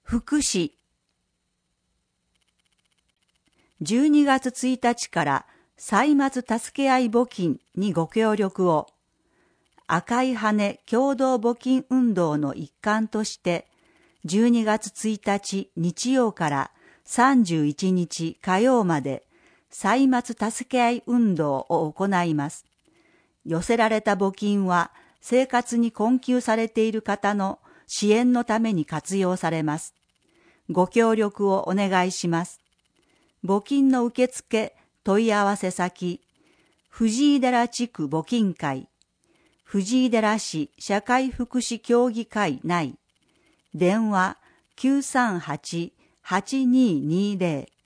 福祉。12月1日から歳末助け合い募金にご協力を。赤い羽共同募金運動の一環として、12月1日日曜から31日火曜まで歳末助け合い運動を行います。寄せられた募金は生活に困窮されている方の支援のために活用されます。ご協力をお願いします。募金の受付問い合わせ先、藤井寺地区募金会、藤井寺市社会福祉協議会内、電話 938-8220